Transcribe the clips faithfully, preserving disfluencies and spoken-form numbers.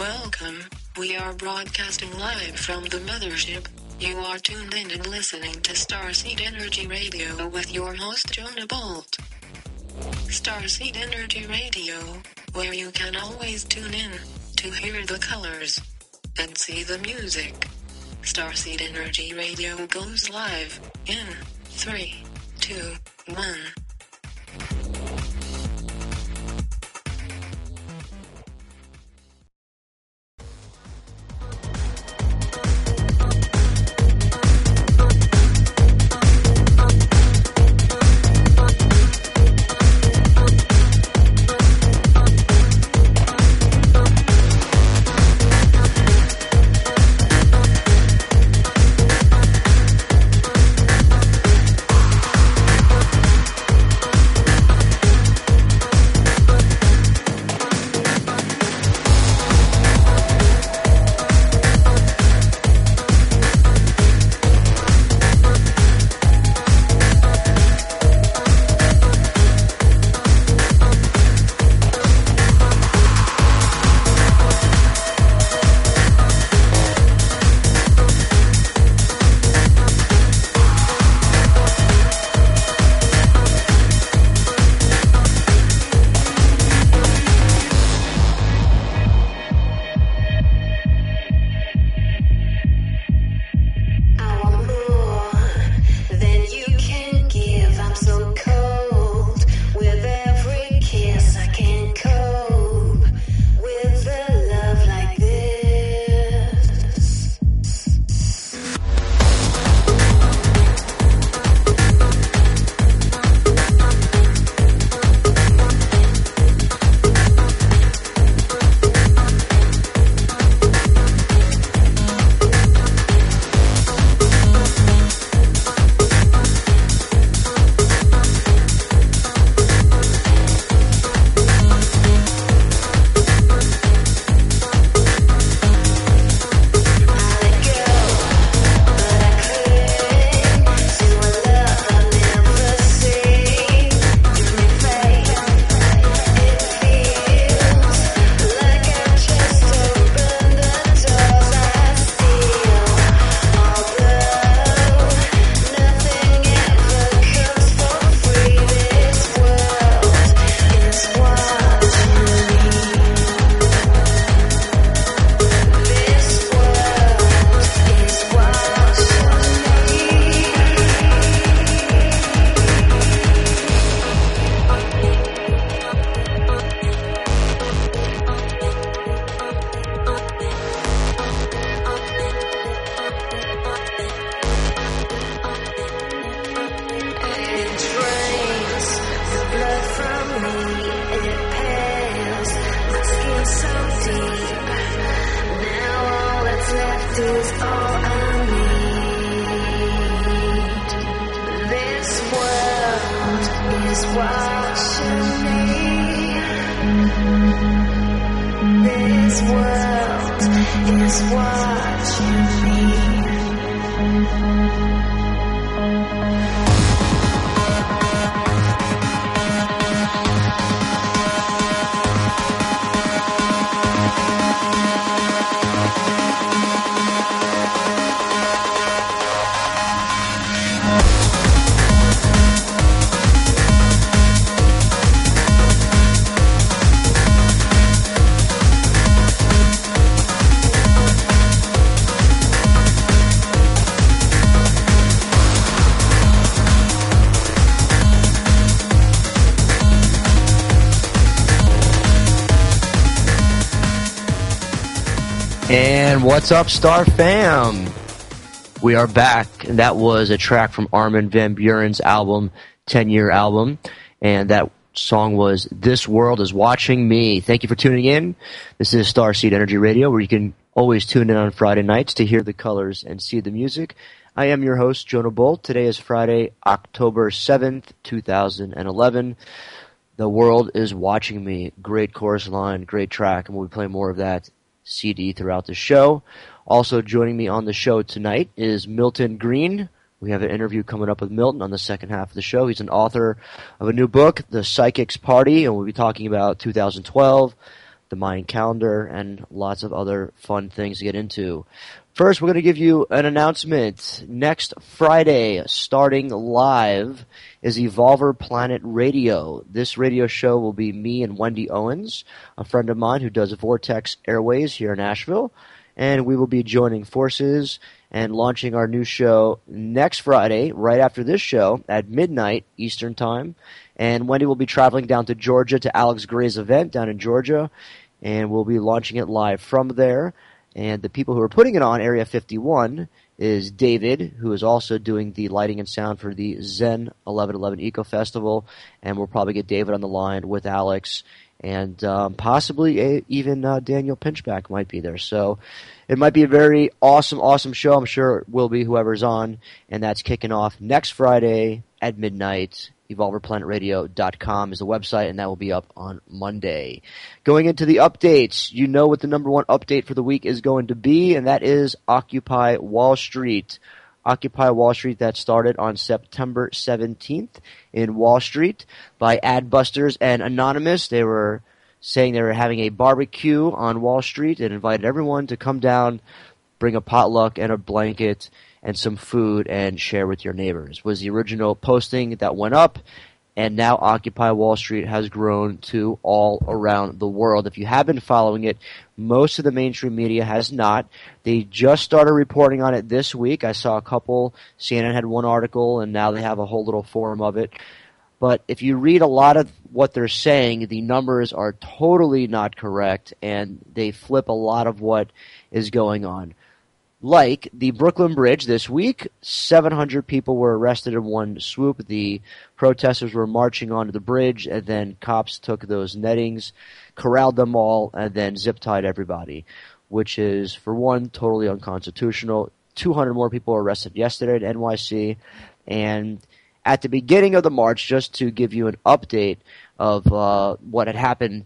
Welcome. We are broadcasting live from the mothership. You are tuned in and listening to Starseed Energy Radio with your host Jonah Bolt. Starseed Energy Radio, where you can always tune in to hear the colors and see the music. Starseed Energy Radio goes live in three, two, one. And what's up, Star Fam? We are back, and that was a track from Armin van Buuren's album, ten-year album, and that song was This World Is Watching Me. Thank you for tuning in. This is Starseed Energy Radio, where you can always tune in on Friday nights to hear the colors and see the music. I am your host, Jonah Bolt. Today is Friday, October seventh, two thousand eleven. The World Is Watching Me. Great chorus line, great track, and we'll be playing more of that C D throughout the show. Also joining me on the show tonight is Milton Green. We have an interview coming up with Milton on the second half of the show. He's an author of a new book, The Psychic's Party, and we'll be talking about two thousand twelve, the Mayan calendar, and lots of other fun things to get into. First, we're going to give you an announcement. Next Friday, starting live, is Evolver Planet Radio. This radio show will be me and Wendy Owens, a friend of mine who does Vortex Airways here in Nashville, and we will be joining forces and launching our new show next Friday, right after this show, at midnight Eastern Time. And Wendy will be traveling down to Georgia to Alex Gray's event down in Georgia, and we'll be launching it live from there. And the people who are putting it on, Area fifty-one, is David, who is also doing the lighting and sound for the Zen eleven eleven Eco Festival. And we'll probably get David on the line with Alex. And um, possibly a, even uh, Daniel Pinchback might be there. So it might be a very awesome, awesome show. I'm sure it will be whoever's on. And that's kicking off next Friday at midnight. evolver planet radio dot com is the website, and that will be up on Monday. Going into the updates, you know what the number one update for the week is going to be, and that is Occupy Wall Street. Occupy Wall Street, that started on September seventeenth in Wall Street by Adbusters and Anonymous. They were saying they were having a barbecue on Wall Street and invited everyone to come down, bring a potluck and a blanket and some food and share with your neighbors, was the original posting that went up. And now Occupy Wall Street has grown to all around the world. If you have been following it, most of the mainstream media has not. They just started reporting on it this week. I saw a couple. C N N had one article, and now they have a whole little forum of it. But if you read a lot of what they're saying, the numbers are totally not correct, and they flip a lot of what is going on. Like the Brooklyn Bridge this week, seven hundred people were arrested in one swoop. The protesters were marching onto the bridge, and then cops took those nettings, corralled them all, and then zip-tied everybody, which is, for one, totally unconstitutional. two hundred more people were arrested yesterday at N Y C, and at the beginning of the march, just to give you an update of uh, what had happened,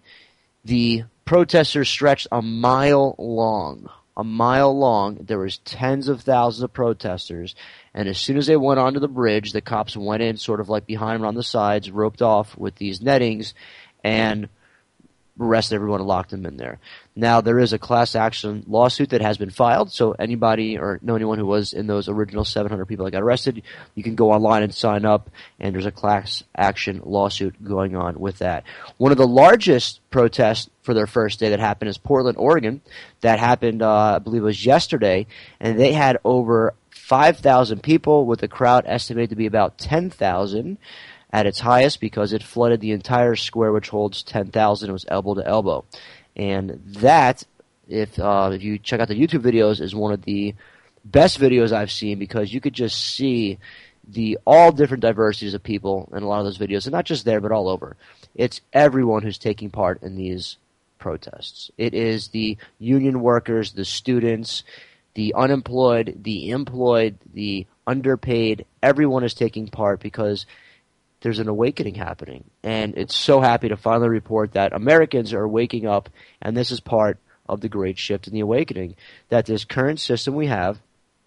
the protesters stretched a mile long. A mile long. There was tens of thousands of protesters, and as soon as they went onto the bridge, the cops went in sort of like behind them on the sides, roped off with these nettings, and arrested everyone and locked them in there. Now, there is a class action lawsuit that has been filed, so anybody or know anyone who was in those original seven hundred people that got arrested, you can go online and sign up, and there's a class action lawsuit going on with that. One of the largest protests for their first day that happened is Portland, Oregon. That happened, uh, I believe it was yesterday, and they had over five thousand people, with the crowd estimated to be about ten thousand at its highest, because it flooded the entire square, which holds ten thousand. It was elbow to elbow. And that, if uh, if you check out the YouTube videos, is one of the best videos I've seen, because you could just see the all different diversities of people in a lot of those videos, and not just there, but all over. It's everyone who's taking part in these protests. It is the union workers, the students, the unemployed, the employed, the underpaid. Everyone is taking part, because there's an awakening happening. And it's so happy to finally report that Americans are waking up, and this is part of the great shift in the awakening, that this current system we have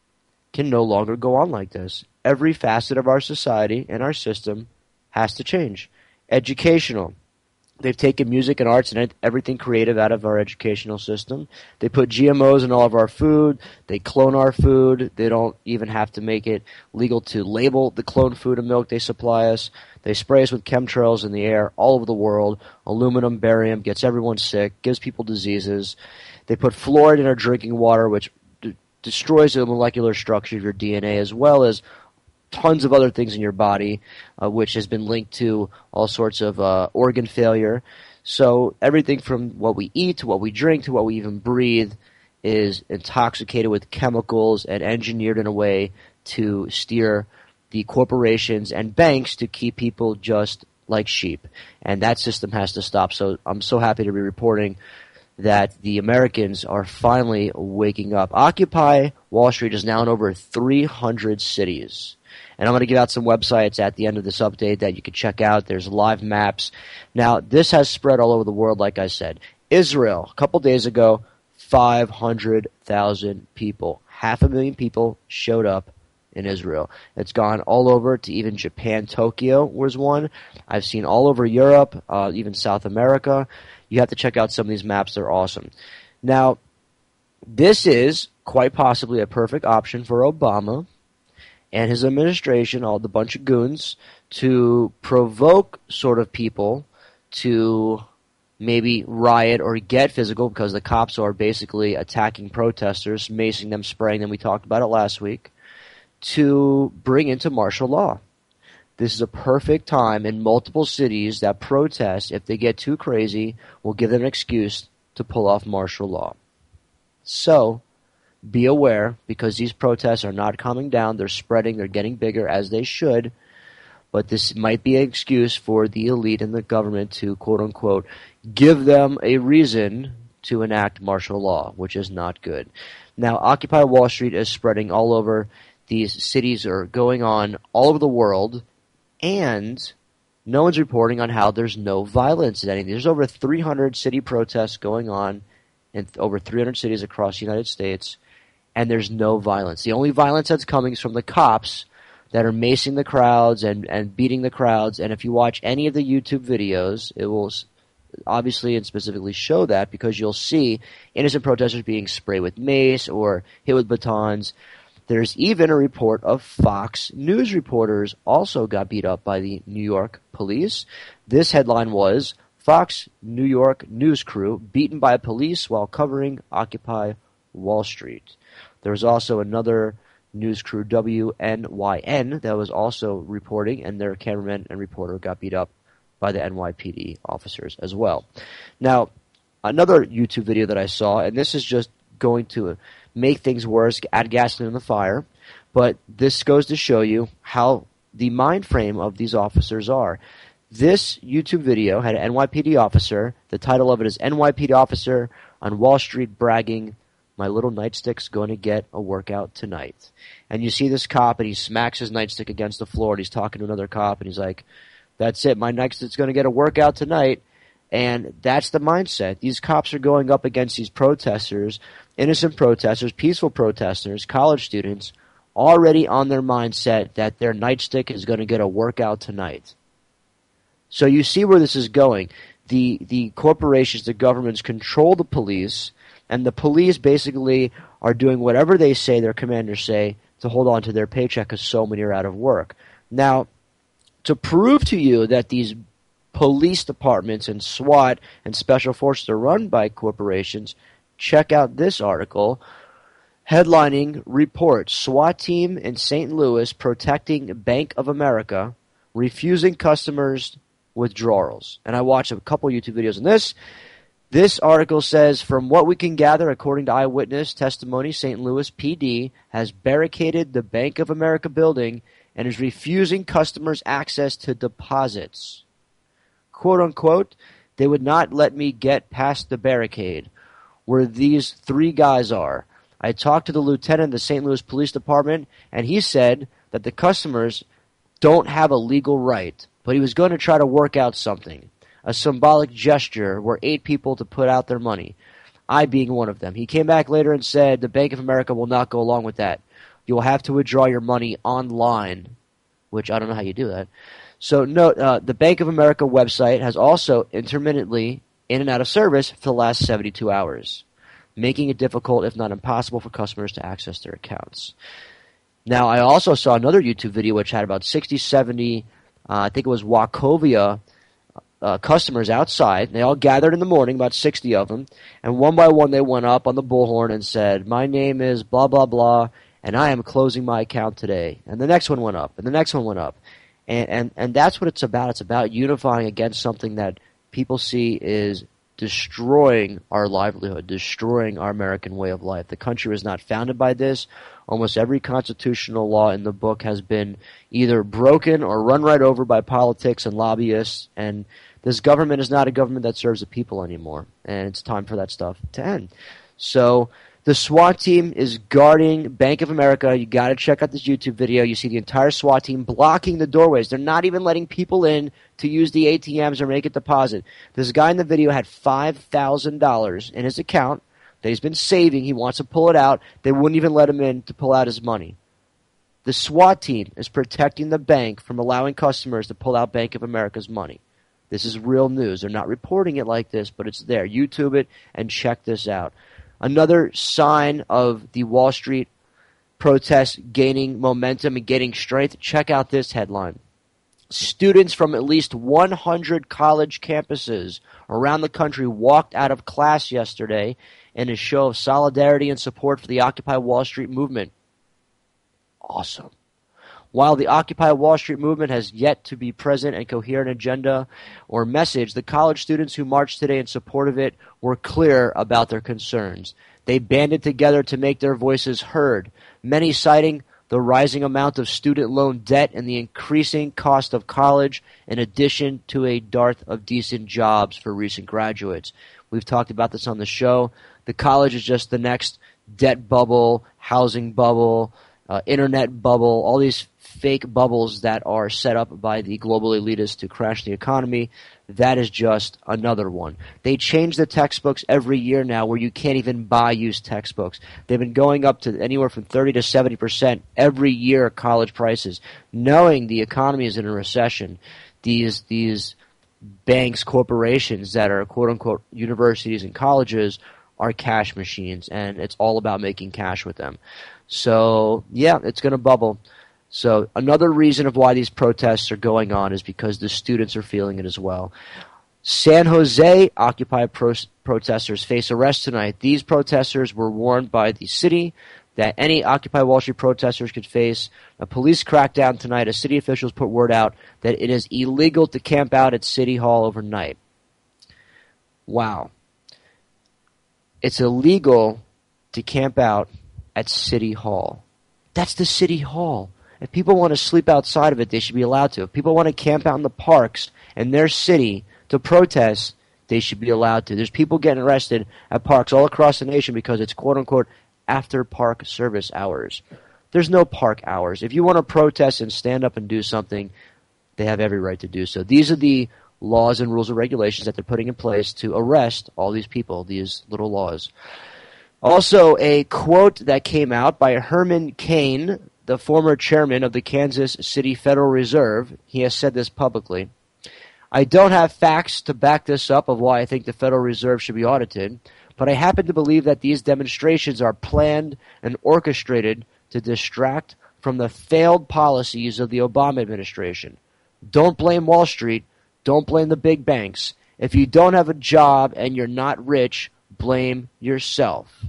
can no longer go on like this. Every facet of our society and our system has to change. Educational. They've taken music and arts and everything creative out of our educational system. They put G M Os in all of our food. They clone our food. They don't even have to make it legal to label the cloned food and milk they supply us. They spray us with chemtrails in the air all over the world. Aluminum, barium, gets everyone sick, gives people diseases. They put fluoride in our drinking water, which d- destroys the molecular structure of your D N A, as well as tons of other things in your body, uh, which has been linked to all sorts of uh, organ failure. So everything from what we eat to what we drink to what we even breathe is intoxicated with chemicals and engineered in a way to steer the corporations and banks to keep people just like sheep. And that system has to stop. So I'm so happy to be reporting that the Americans are finally waking up. Occupy Wall Street is now in over three hundred cities. And I'm going to give out some websites at the end of this update that you can check out. There's live maps. Now, this has spread all over the world, like I said. Israel, a couple days ago, five hundred thousand people. Half a million people showed up in Israel. It's gone all over to even Japan. Tokyo was one. I've seen all over Europe, uh, even South America. You have to check out some of these maps. They're awesome. Now, this is quite possibly a perfect option for Obama and his administration, all the bunch of goons, to provoke sort of people to maybe riot or get physical, because the cops are basically attacking protesters, macing them, spraying them. We talked about it last week, to bring into martial law. This is a perfect time in multiple cities that protest, if they get too crazy, will give them an excuse to pull off martial law. So, be aware, because these protests are not calming down. They're spreading. They're getting bigger, as they should. But this might be an excuse for the elite and the government to, quote-unquote, give them a reason to enact martial law, which is not good. Now, Occupy Wall Street is spreading all over. These cities are going on all over the world, and no one's reporting on how there's no violence in any. There's over three hundred city protests going on in over three hundred cities across the United States, and there's no violence. The only violence that's coming is from the cops that are macing the crowds and, and beating the crowds. And if you watch any of the YouTube videos, it will obviously and specifically show that, because you'll see innocent protesters being sprayed with mace or hit with batons. There's even a report of Fox News reporters also got beat up by the New York police. This headline was, Fox New York news crew beaten by police while covering Occupy Wall Street. There was also another news crew, W N Y N, that was also reporting, and their cameraman and reporter got beat up by the N Y P D officers as well. Now, another YouTube video that I saw, and this is just going to make things worse, add gasoline in the fire, but this goes to show you how the mind frame of these officers are. This YouTube video had an N Y P D officer. The title of it is N Y P D Officer on Wall Street bragging, "My little nightstick's going to get a workout tonight." And you see this cop, and he smacks his nightstick against the floor, and he's talking to another cop, and he's like, "That's it, my nightstick's going to get a workout tonight." And that's the mindset. These cops are going up against these protesters, innocent protesters, peaceful protesters, college students, already on their mindset that their nightstick is going to get a workout tonight. So you see where this is going. The the corporations, the governments control the police, and the police basically are doing whatever they say, their commanders say, to hold on to their paycheck, because so many are out of work. Now, to prove to you that these police departments and SWAT and special forces are run by corporations, check out this article. Headlining report, SWAT team in Saint Louis protecting Bank of America, refusing customers withdrawals. And I watched a couple YouTube videos on this. This article says, from what we can gather, according to eyewitness testimony, Saint Louis P D has barricaded the Bank of America building and is refusing customers access to deposits. Quote unquote, they would not let me get past the barricade where these three guys are. I talked to the lieutenant of the Saint Louis Police Department, and he said that the customers don't have a legal right, but he was going to try to work out something, a symbolic gesture where eight people to put out their money, I being one of them. He came back later and said the Bank of America will not go along with that. You will have to withdraw your money online, which I don't know how you do that. So note, uh, the Bank of America website has also intermittently in and out of service for the last seventy-two hours, making it difficult, if not impossible, for customers to access their accounts. Now, I also saw another YouTube video which had about sixty, seventy, uh, I think it was Wachovia uh, customers outside. They all gathered in the morning, about sixty of them, and one by one they went up on the bullhorn and said, "My name is blah, blah, blah, and I am closing my account today." And the next one went up, and the next one went up. And, and, and that's what it's about. It's about unifying against something that people see is destroying our livelihood, destroying our American way of life. The country was not founded by this. Almost every constitutional law in the book has been either broken or run right over by politics and lobbyists, and this government is not a government that serves the people anymore, and it's time for that stuff to end. So the SWAT team is guarding Bank of America. You got to check out this YouTube video. You see the entire SWAT team blocking the doorways. They're not even letting people in to use the A T Ms or make a deposit. This guy in the video had five thousand dollars in his account that he's been saving. He wants to pull it out. They wouldn't even let him in to pull out his money. The SWAT team is protecting the bank from allowing customers to pull out Bank of America's money. This is real news. They're not reporting it like this, but it's there. YouTube it and check this out. Another sign of the Wall Street protests gaining momentum and gaining strength. Check out this headline. Students from at least one hundred college campuses around the country walked out of class yesterday in a show of solidarity and support for the Occupy Wall Street movement. Awesome. While the Occupy Wall Street movement has yet to be present and coherent agenda or message, the college students who marched today in support of it were clear about their concerns. They banded together to make their voices heard, many citing the rising amount of student loan debt and the increasing cost of college, in addition to a dearth of decent jobs for recent graduates. We've talked about this on the show. The college is just the next debt bubble, housing bubble, uh, internet bubble, all these fake bubbles that are set up by the global elitists to crash the economy. That is just another one. They change the textbooks every year now where you can't even buy used textbooks. They've been going up to anywhere from thirty to seventy percent every year, college prices. Knowing the economy is in a recession, these these banks, corporations that are quote-unquote universities and colleges are cash machines, and it's all about making cash with them. So, yeah, it's going to bubble. So another reason of why these protests are going on is because the students are feeling it as well. San Jose Occupy pro- protesters face arrest tonight. These protesters were warned by the city that any Occupy Wall Street protesters could face a police crackdown tonight as city officials put word out that it is illegal to camp out at City Hall overnight. Wow. It's illegal to camp out at City Hall. That's the City Hall. If people want to sleep outside of it, they should be allowed to. If people want to camp out in the parks in their city to protest, they should be allowed to. There's people getting arrested at parks all across the nation because it's quote-unquote after park service hours. There's no park hours. If you want to protest and stand up and do something, they have every right to do so. These are the laws and rules and regulations that they're putting in place to arrest all these people, these little laws. Also, a quote that came out by Herman Cain, the former chairman of the Kansas City Federal Reserve. He has said this publicly. I don't have facts to back this up of why I think the Federal Reserve should be audited, but I happen to believe that these demonstrations are planned and orchestrated to distract from the failed policies of the Obama administration. Don't blame Wall Street. Don't blame the big banks. If you don't have a job and you're not rich, blame yourself.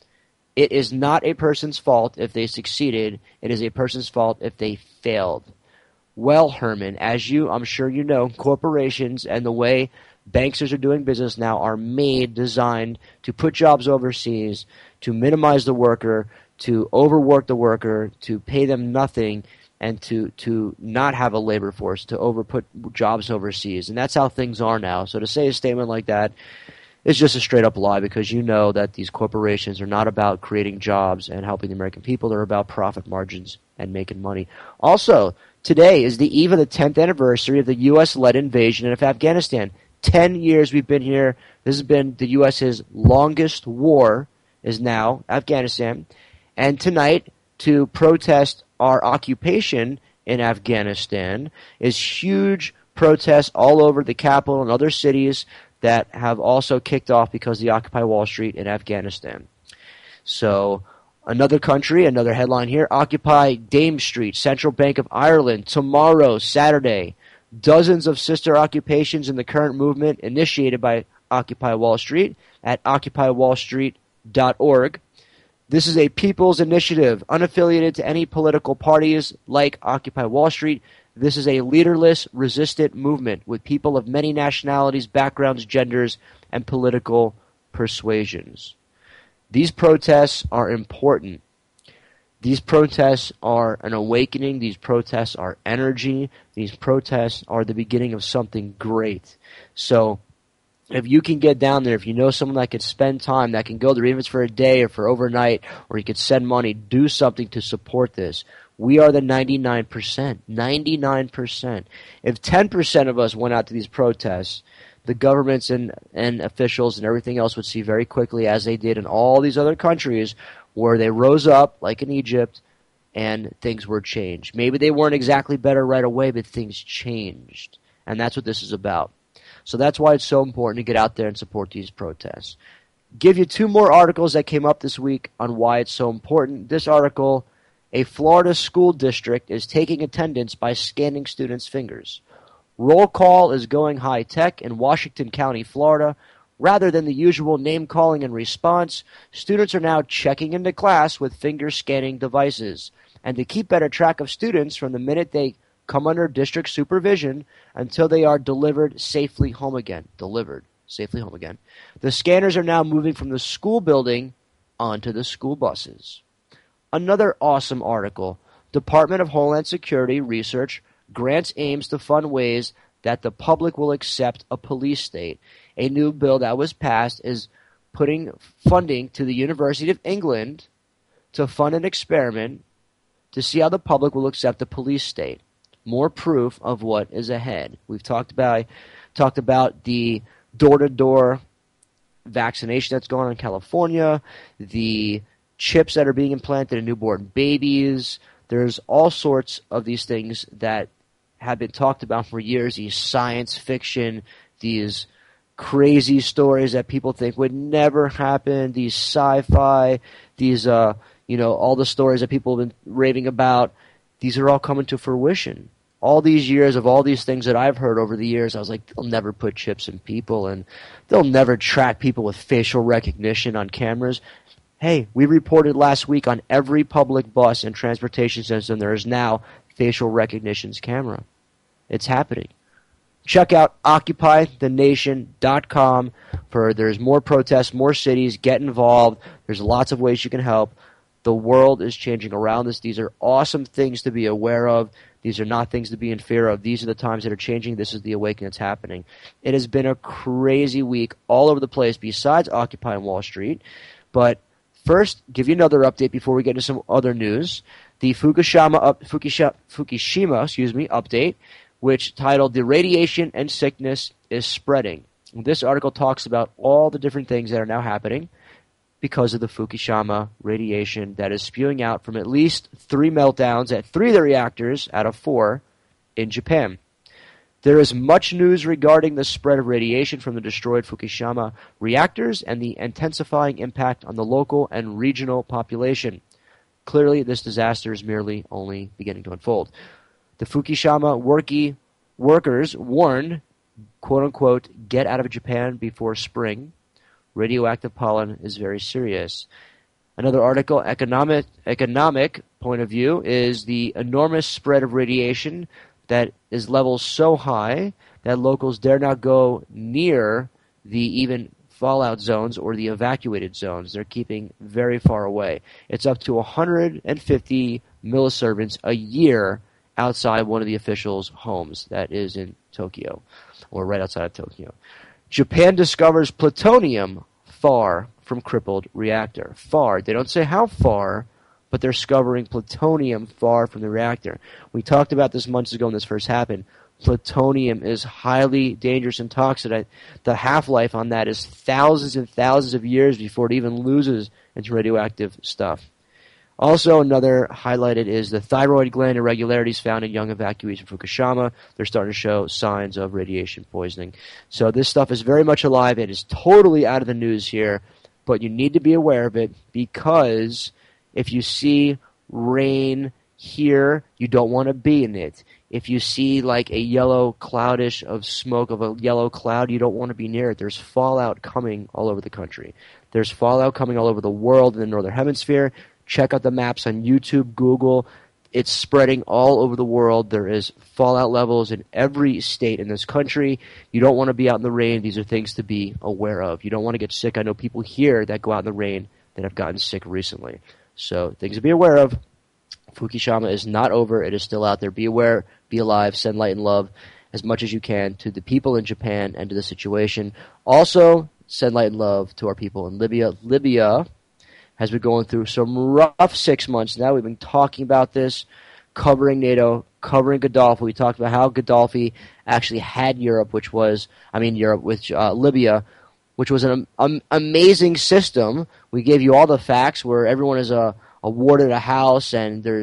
It is not a person's fault if they succeeded. It is a person's fault if they failed. Well, Herman, as you, I'm sure you know, corporations and the way banksters are doing business now are made, designed to put jobs overseas, to minimize the worker, to overwork the worker, to pay them nothing, and to, to not have a labor force, to overput jobs overseas. And that's how things are now. So to say a statement like that, it's just a straight-up lie, because you know that these corporations are not about creating jobs and helping the American people. They're about profit margins and making money. Also, today is the eve of the tenth anniversary of the U S-led invasion of Afghanistan. Ten years we've been here. This has been the U S's longest war, is now Afghanistan. And tonight, to protest our occupation in Afghanistan, is huge protests all over the capital and other cities that have also kicked off because of the Occupy Wall Street in Afghanistan. So, another country, another headline here, Occupy Dame Street, Central Bank of Ireland, tomorrow, Saturday. Dozens of sister occupations in the current movement initiated by Occupy Wall Street at occupy wall street dot org. This is a people's initiative, unaffiliated to any political parties like Occupy Wall Street. This is a leaderless, resistant movement with people of many nationalities, backgrounds, genders, and political persuasions. These protests are important. These protests are an awakening. These protests are energy. These protests are the beginning of something great. So if you can get down there, if you know someone that could spend time, that can go there, even if it's for a day or for overnight, or you could send money, do something to support this. We are the ninety-nine percent. ninety-nine percent. If ten percent of us went out to these protests, the governments and, and officials and everything else would see very quickly, as they did in all these other countries, where they rose up, like in Egypt, and things were changed. Maybe they weren't exactly better right away, but things changed. And that's what this is about. So that's why it's so important to get out there and support these protests. Give you two more articles that came up this week on why it's so important. This article, a Florida school district is taking attendance by scanning students' fingers. Roll call is going high-tech in Washington County, Florida. Rather than the usual name-calling and response, students are now checking into class with finger-scanning devices. And to keep better track of students from the minute they come under district supervision until they are delivered safely home again. Delivered safely home again. The scanners are now moving from the school building onto the school buses. Another awesome article. Department of Homeland Security research grants aims to fund ways that the public will accept a police state. A new bill that was passed is putting funding to the University of England to fund an experiment to see how the public will accept a police state. More proof of what is ahead. We've talked about talked about the door-to-door vaccination that's going on in California, the chips that are being implanted in newborn babies. There's all sorts of these things that have been talked about for years, these science fiction, these crazy stories that people think would never happen, these sci-fi, these, uh, you know, all the stories that people have been raving about. These are all coming to fruition. All these years of all these things that I've heard over the years, I was like, they'll never put chips in people, and they'll never track people with facial recognition on cameras. Hey, we reported last week on every public bus and transportation system there is now facial recognition's camera. It's happening. Check out occupy the nation dot com for there's more protests, more cities. Get involved. There's lots of ways you can help. The world is changing around us. These are awesome things to be aware of. These are not things to be in fear of. These are the times that are changing. This is the awakening that's happening. It has been a crazy week all over the place besides Occupy Wall Street. But first, give you another update before we get into some other news. The Fukushima, up, Fukushima, Fukushima excuse me, update, which titled "The Radiation and Sickness is Spreading." This article talks about all the different things that are now happening because of the Fukushima radiation that is spewing out from at least three meltdowns at three of the reactors out of four in Japan. There is much news regarding the spread of radiation from the destroyed Fukushima reactors and the intensifying impact on the local and regional population. Clearly, this disaster is merely only beginning to unfold. The Fukushima worky workers warned, quote-unquote, get out of Japan before spring. Radioactive pollen is very serious. Another article, economic, economic point of view, is the enormous spread of radiation that is levels so high that locals dare not go near the even fallout zones or the evacuated zones. They're keeping very far away. It's up to one hundred fifty millisieverts a year outside one of the officials' homes. That is in Tokyo, or right outside of Tokyo. Japan discovers plutonium far from crippled reactor. Far. They don't say how far, but they're discovering plutonium far from the reactor. We talked about this months ago when this first happened. Plutonium is highly dangerous and toxic. The half-life on that is thousands and thousands of years before it even loses its radioactive stuff. Also, another highlighted is the thyroid gland irregularities found in young evacuees from Fukushima. They're starting to show signs of radiation poisoning. So this stuff is very much alive. It is totally out of the news here, but you need to be aware of it because if you see rain here, you don't want to be in it. If you see like a yellow cloudish of smoke of a yellow cloud, you don't want to be near it. There's fallout coming all over the country. There's fallout coming all over the world in the Northern Hemisphere. Check out the maps on YouTube, Google. It's spreading all over the world. There is fallout levels in every state in this country. You don't want to be out in the rain. These are things to be aware of. You don't want to get sick. I know people here that go out in the rain that have gotten sick recently. So things to be aware of. Fukushima is not over. It is still out there. Be aware. Be alive. Send light and love as much as you can to the people in Japan and to the situation. Also, send light and love to our people in Libya. Libya has been going through some rough six months now. We've been talking about this, covering NATO, covering Gaddafi. We talked about how Gaddafi actually had Europe, which was, I mean Europe, with uh, Libya, which was an um, amazing system. We gave you all the facts where everyone is uh, awarded a house and there's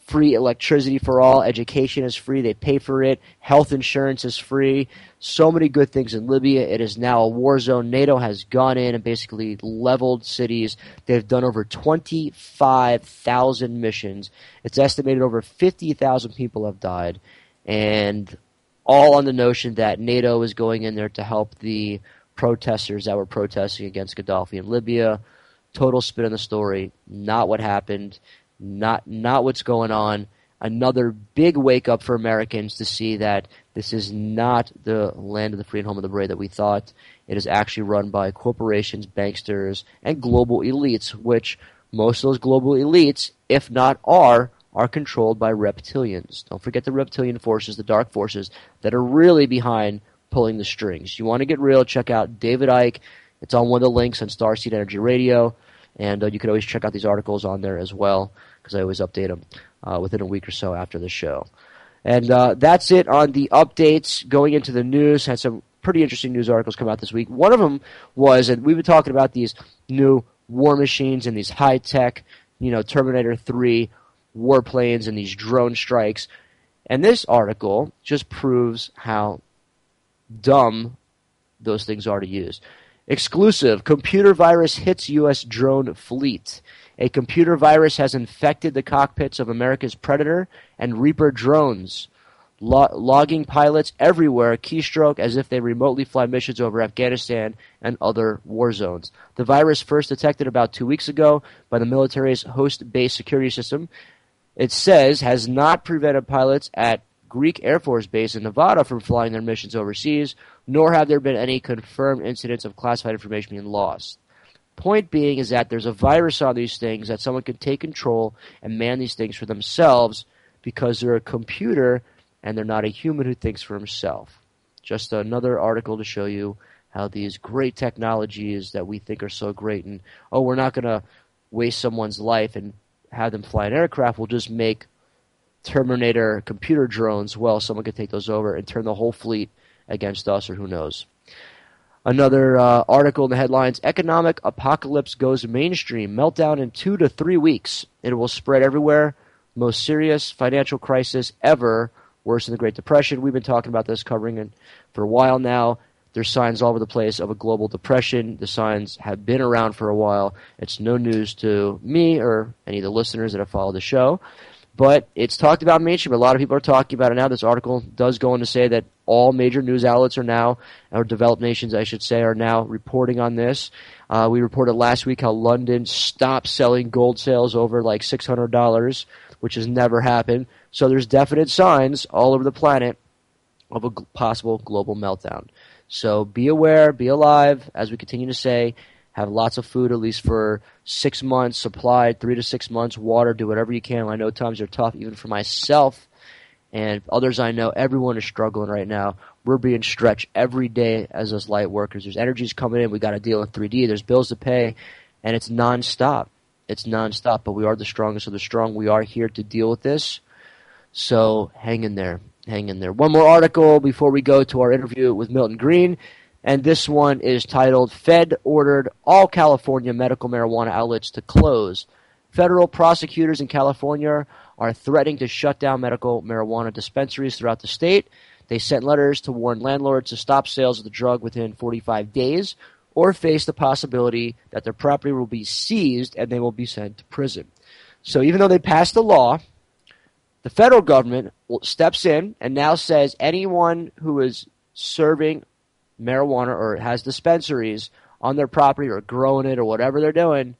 free electricity for all, education is free, they pay for it, health insurance is free, so many good things in Libya. It is now a war zone. NATO has gone in and basically leveled cities. They've done over twenty-five thousand missions. It's estimated over fifty thousand people have died, and all on the notion that NATO is going in there to help the protesters that were protesting against Gaddafi in Libya. Total spin on the story. Not what happened. Not not what's going on. Another big wake up for Americans to see that this is not the land of the free and home of the brave that we thought. It is actually run by corporations, banksters, and global elites, which most of those global elites, if not are, are controlled by reptilians. Don't forget the reptilian forces, the dark forces, that are really behind pulling the strings. You want to get real, check out David Icke. It's on one of the links on Starseed Energy Radio, and uh, you can always check out these articles on there as well, because I always update them uh, within a week or so after the show. And uh, that's it on the updates. Going into the news, had some pretty interesting news articles come out this week. One of them was, and we've been talking about these new war machines and these high-tech, you know, Terminator three warplanes and these drone strikes. And this article just proves how dumb those things are to use. Exclusive, computer virus hits U S drone fleet. A computer virus has infected the cockpits of America's Predator and Reaper drones, Lo- logging pilots everywhere keystroke as if they remotely fly missions over Afghanistan and other war zones. The virus first detected about two weeks ago by the military's host-based security system. It says has not prevented pilots at Greek Air Force Base in Nevada from flying their missions overseas, nor have there been any confirmed incidents of classified information being lost. Point being is that there's a virus on these things that someone can take control and man these things for themselves because they're a computer and they're not a human who thinks for himself. Just another article to show you how these great technologies that we think are so great, and oh, we're not going to waste someone's life and have them fly an aircraft, we'll just make Terminator computer drones. Well, someone could take those over and turn the whole fleet against us, or who knows. Another uh, article in the headlines, Economic Apocalypse Goes Mainstream, Meltdown in two to three weeks. It will spread everywhere. Most serious financial crisis ever, worse than the Great Depression. We've been talking about this, covering it for a while now. There's signs all over the place of a global depression. The signs have been around for a while. It's no news to me or any of the listeners that have followed the show. But it's talked about mainstream. A lot of people are talking about it now. This article does go on to say that all major news outlets are now, or developed nations, I should say, are now reporting on this. Uh, we reported last week how London stopped selling gold sales over like six hundred dollars, which has never happened. So there's definite signs all over the planet of a g- possible global meltdown. So be aware, be alive, as we continue to say. Have lots of food, at least for six months, supplied, three to six months, water, do whatever you can. I know times are tough, even for myself and others I know. Everyone is struggling right now. We're being stretched every day as us light workers. There's energies coming in. We got to deal with three D. There's bills to pay, and it's nonstop. It's nonstop, but we are the strongest of the strong. We are here to deal with this. So hang in there. Hang in there. One more article before we go to our interview with Milton Green. And this one is titled, Fed Ordered All California Medical Marijuana Outlets to Close. Federal prosecutors in California are threatening to shut down medical marijuana dispensaries throughout the state. They sent letters to warn landlords to stop sales of the drug within forty-five days or face the possibility that their property will be seized and they will be sent to prison. So even though they passed the law, the federal government steps in and now says anyone who is serving marijuana or has dispensaries on their property or growing it or whatever they're doing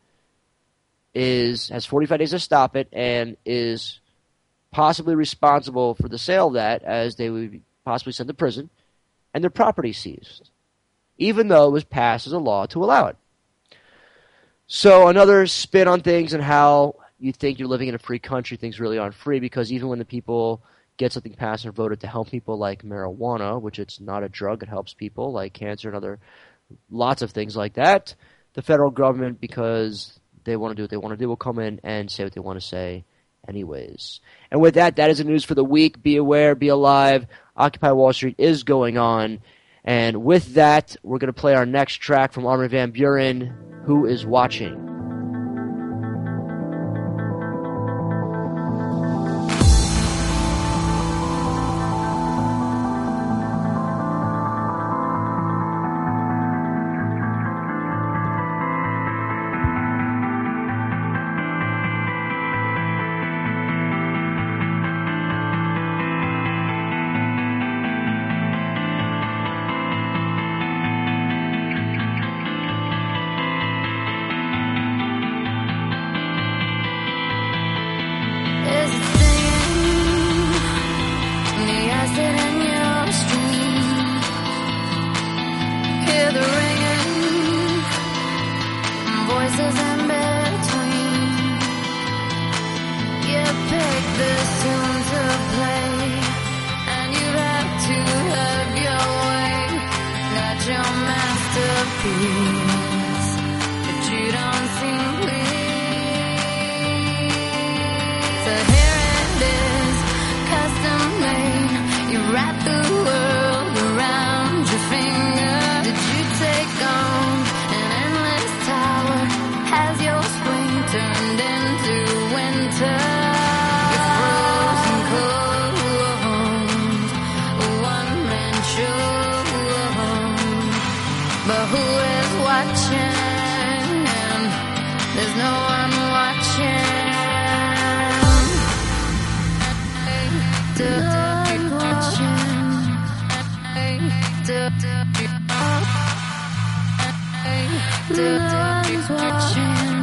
is has forty-five days to stop it and is possibly responsible for the sale of that, as they would be possibly sent to prison and their property seized, even though it was passed as a law to allow it. So another spin on things and how you think you're living in a free country, things really aren't free, because even when the people get something passed or voted to help people like marijuana, which it's not a drug, it helps people like cancer and other lots of things like that, the federal government, because they want to do what they want to do, will come in and say what they want to say anyways. And with that, that is the news for the week. Be aware, be alive. Occupy Wall Street is going on. And with that, we're going to play our next track from Armin van Buuren, Who is Watching? peace, but you don't seem pleased. So here it is, custom made. You wrap the world around your finger. Did you take on an endless tower? Has your spring turned into winter? You're frozen cold, a one-man show. But who is watching? There's no one watching. No one watching. No one's watching.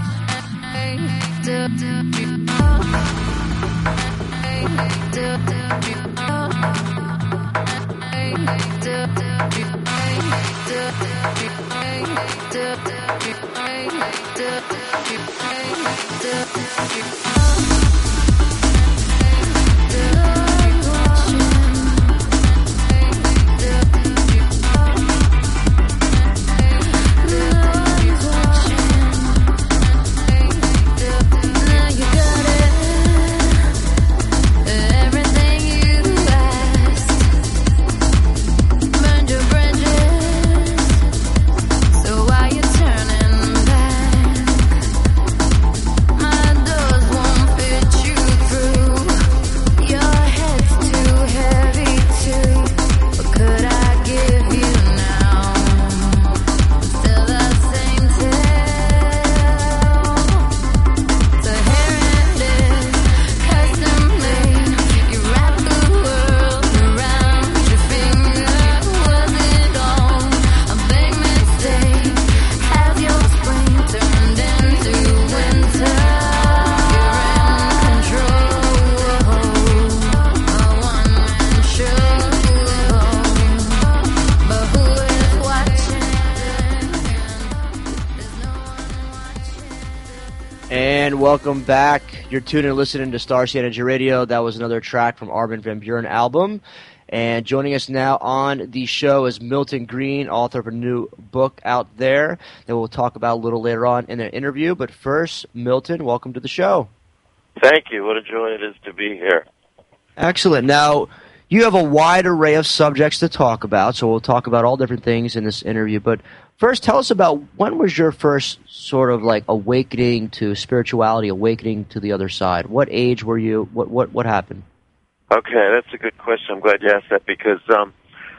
And welcome back. You're tuning and listening to Starseed Energy Radio. That was another track from Armin van Buuren album. And joining us now on the show is Milton Green, author of a new book out there that we'll talk about a little later on in the interview. But first, Milton, welcome to the show. Thank you. What a joy it is to be here. Excellent. Now, you have a wide array of subjects to talk about, so we'll talk about all different things in this interview. But first, tell us about when was your first sort of like awakening to spirituality, awakening to the other side? What age were you? What what what happened? Okay, that's a good question. I'm glad you asked that because um,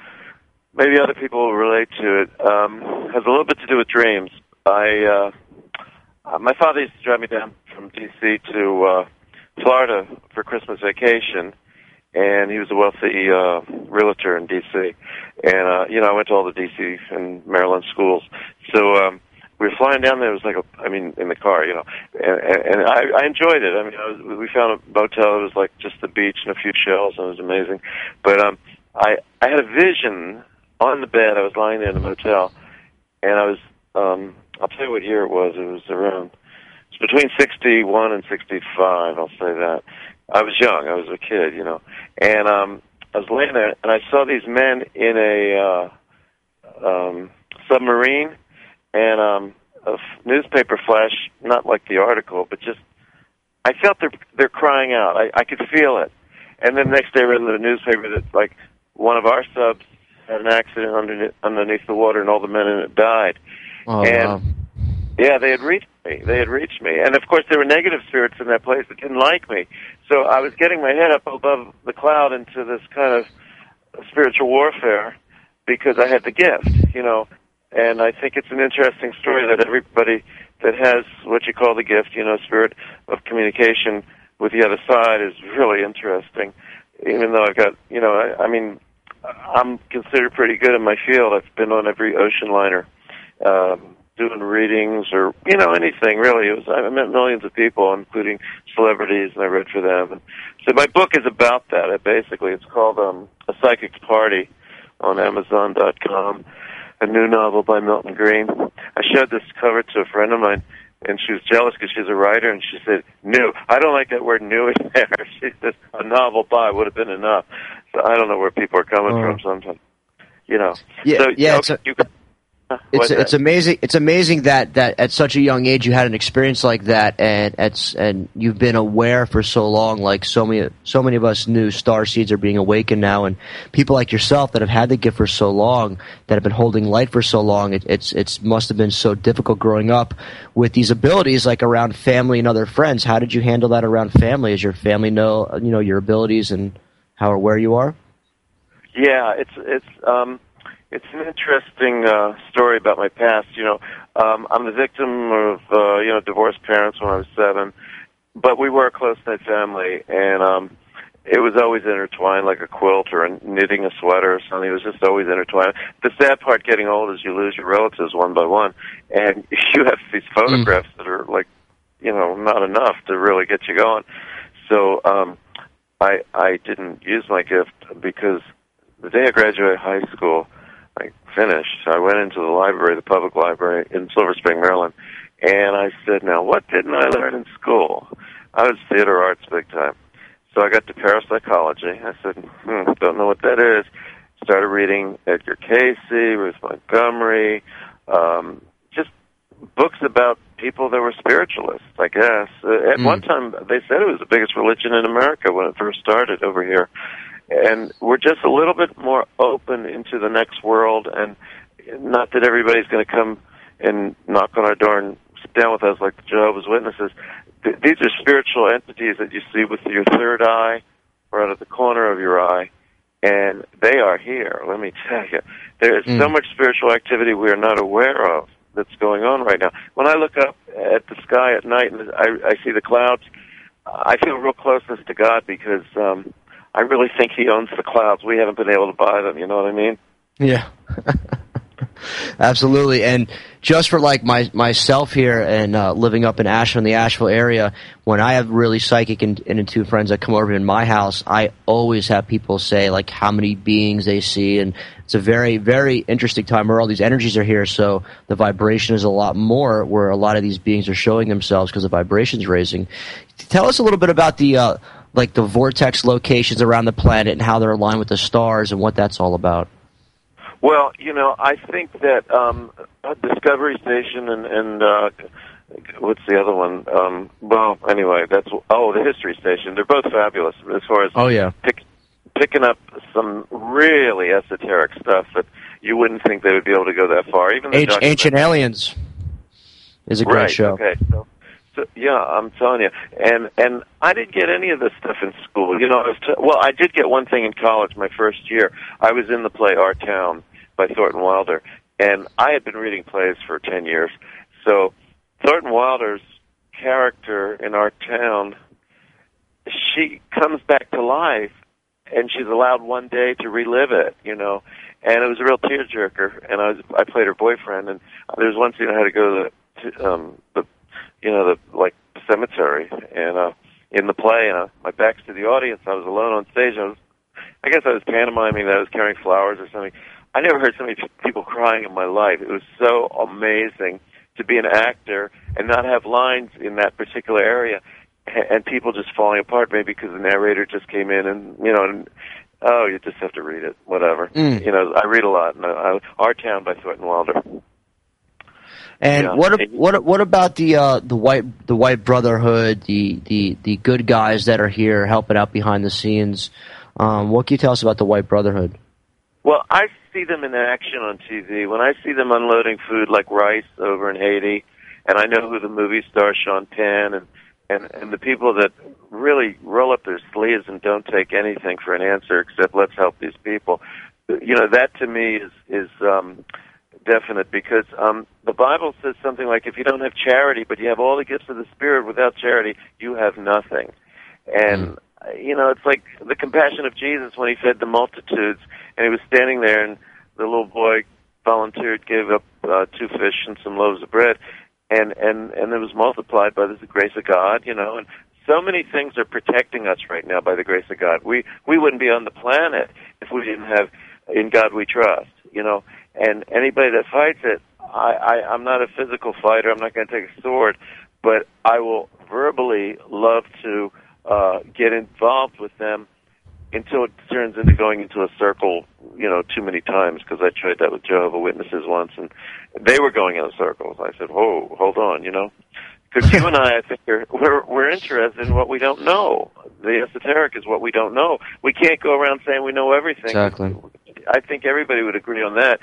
maybe other people will relate to it. Um, it has a little bit to do with dreams. I uh, my father used to drive me down from D C to uh, Florida for Christmas vacation. And he was a wealthy uh, realtor in D C And, uh, you know, I went to all the D C and Maryland schools. So um, we were flying down there. It was like, a, I mean, in the car, you know. And, and I, I enjoyed it. I mean, I was, we found a motel. It was like just the beach and a few shells, and it was amazing. But um, I, I had a vision on the bed. I was lying there in the motel, and I was, um, I'll tell you what year it was. It was around, it was between sixty-one and sixty-five, I'll say that. I was young. I was a kid, you know. And um, I was laying there, and I saw these men in a uh, um, submarine, and um, a f- newspaper flash, not like the article, but just, I felt they're, they're crying out. I, I could feel it. And then the next day I read in the newspaper that, like, one of our subs had an accident underneath, underneath the water, and all the men in it died. Oh, and, wow. Yeah, they had reached me. They had reached me. And, of course, there were negative spirits in that place that didn't like me. So I was getting my head up above the cloud into this kind of spiritual warfare because I had the gift, you know. And I think it's an interesting story that everybody that has what you call the gift, you know, spirit of communication with the other side is really interesting. Even though I've got, you know, I, I mean, I'm considered pretty good in my field. I've been on every ocean liner. Um, doing readings or, you know, anything, really. It was, I met millions of people, including celebrities, and I read for them. And so my book is about that, it basically. It's called um, A Psychic's Party on Amazon dot com, a new novel by Milton Green. I showed this cover to a friend of mine, and she was jealous because she's a writer, and she said, new. I don't like that word new in there. She said, a novel by would have been enough. So I don't know where people are coming oh. from sometimes. You know. Yeah, so, yeah, okay, a- you can, it's it's amazing. It's amazing that, that at such a young age you had an experience like that, and it's and you've been aware for so long. Like so many so many of us new star seeds are being awakened now, and people like yourself that have had the gift for so long, that have been holding light for so long. It, it's it's must have been so difficult growing up with these abilities, like around family and other friends. How did you handle that around family? Does your family know you know your abilities and how or where you are? Yeah, it's it's. Um It's an interesting uh, story about my past. You know, um, I'm the victim of uh, you know divorced parents when I was seven, but we were a close-knit family, and um, it was always intertwined like a quilt or knitting a sweater or something. It was just always intertwined. The sad part getting old is you lose your relatives one by one, and you have these photographs mm. that are like, you know, not enough to really get you going. So um, I I didn't use my gift because the day I graduated high school, I finished. I went into the library, the public library in Silver Spring, Maryland, and I said, now, what didn't I learn in school? I was theater arts big time. So I got to parapsychology. I said, hmm, don't know what that is. Started reading Edgar Cayce, Ruth Montgomery, um, just books about people that were spiritualists, I guess. Uh, at mm. one time, they said it was the biggest religion in America when it first started over here. And we're just a little bit more open into the next world, and not that everybody's going to come and knock on our door and sit down with us like the Jehovah's Witnesses. Th- these are spiritual entities that you see with your third eye or out of the corner of your eye, and they are here, let me tell you. There is mm. so much spiritual activity we are not aware of that's going on right now. When I look up at the sky at night and I, I see the clouds, I feel real closeness to God because um, I really think He owns the clouds. We haven't been able to buy them, you know what I mean? Yeah. Absolutely. And just for like my myself here and uh, living up in Asheville, in the Asheville area, when I have really psychic and, and intuitive friends that come over in my house, I always have people say like how many beings they see, and it's a very, very interesting time where all these energies are here, so the vibration is a lot more where a lot of these beings are showing themselves because the vibration's raising. Tell us a little bit about the uh, like the vortex locations around the planet and how they're aligned with the stars and what that's all about. Well, you know, I think that um, Discovery Station and, and uh, what's the other one? Um, well, anyway, that's oh, the History Station. They're both fabulous as far as oh yeah, pick, picking up some really esoteric stuff that you wouldn't think they would be able to go that far. Even the Ancient, Ancient Aliens is a great right, show. Okay, so, so yeah, I'm telling you, and and I didn't get any of this stuff in school. You know, I was t- well, I did get one thing in college. My first year, I was in the play Our Town by Thornton Wilder, and I had been reading plays for ten years. So Thornton Wilder's character in Our Town, she comes back to life, and she's allowed one day to relive it, you know. And it was a real tearjerker, and I was I played her boyfriend, and there was one scene I had to go to the, to, um, the you know, the like cemetery, and uh, in the play, and uh, my back's to the audience. I was alone on stage. I was, I guess I was pantomiming that I was carrying flowers or something. I never heard so many people crying in my life. It was so amazing to be an actor and not have lines in that particular area, and people just falling apart maybe because the narrator just came in and, you know, and, oh, you just have to read it, whatever. Mm. You know, I read a lot. And I, Our Town by Thornton Wilder. And yeah. what what what about the uh, the white the White Brotherhood, the, the, the good guys that are here helping out behind the scenes? Um, what can you tell us about the White Brotherhood? Well, I see them in action on T V. When I see them unloading food like rice over in Haiti, and I know who the movie star Sean Penn and, and, and the people that really roll up their sleeves and don't take anything for an answer except let's help these people. You know, that to me is, is um, definite because um, the Bible says something like if you don't have charity but you have all the gifts of the Spirit without charity, you have nothing. And mm. You know, it's like the compassion of Jesus when he fed the multitudes, and he was standing there, and the little boy volunteered, gave up uh, two fish and some loaves of bread, and, and, and it was multiplied by the grace of God, you know, and so many things are protecting us right now by the grace of God. We we wouldn't be on the planet if we didn't have In God We Trust, you know, and anybody that fights it, I, I, I'm not a physical fighter, I'm not going to take a sword, but I will verbally love to Uh, get involved with them until it turns into going into a circle you know, too many times, because I tried that with Jehovah's Witnesses once, and they were going in circles. I said, whoa, hold on, you know. Because you and I, I think, are, we're, we're interested in what we don't know. The esoteric is what we don't know. We can't go around saying we know everything. Exactly. I think everybody would agree on that.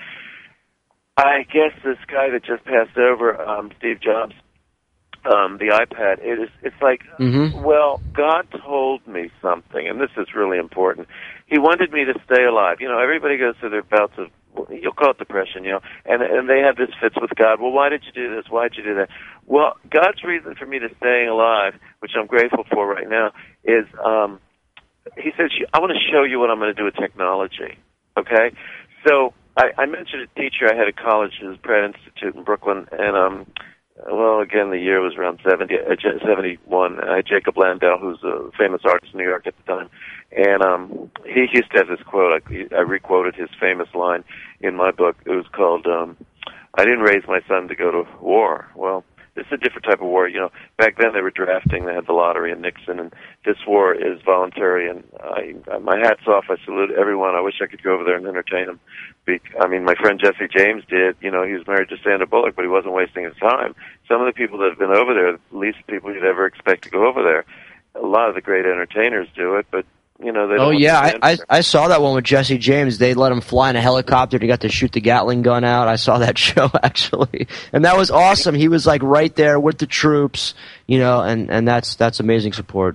I guess this guy that just passed over, um, Steve Jobs, um, the iPad, it is, it's like, mm-hmm. well, God told me something, and this is really important. He wanted me to stay alive. You know, everybody goes through their bouts of, you'll call it depression, you know, and and they have this fits with God. Well, why did you do this? Why did you do that? Well, God's reason for me to staying alive, which I'm grateful for right now, is um, he says, I want to show you what I'm going to do with technology, okay? So I, I mentioned a teacher I had at college, his Pratt Institute in Brooklyn, and, um, well, again, the year was around seventy, uh, seventy-one. I had Jacob Landau, who's a famous artist in New York at the time. And um, he used to have this quote. I, I re-quoted his famous line in my book. It was called, um, I didn't raise my son to go to war. Well, this is a different type of war. You know, back then they were drafting. They had the lottery and Nixon. And this war is voluntary. And I, my hat's off. I salute everyone. I wish I could go over there and entertain them. I mean, my friend Jesse James did. You know, he was married to Sandra Bullock, but he wasn't wasting his time. Some of the people that have been over there, the least people you'd ever expect to go over there. A lot of the great entertainers do it, but you know, they don't oh yeah, I, I there. I saw that one with Jesse James. They let him fly in a helicopter. He got to shoot the Gatling gun out. I saw that show actually, and that was awesome. He was like right there with the troops, you know, and and that's that's amazing support.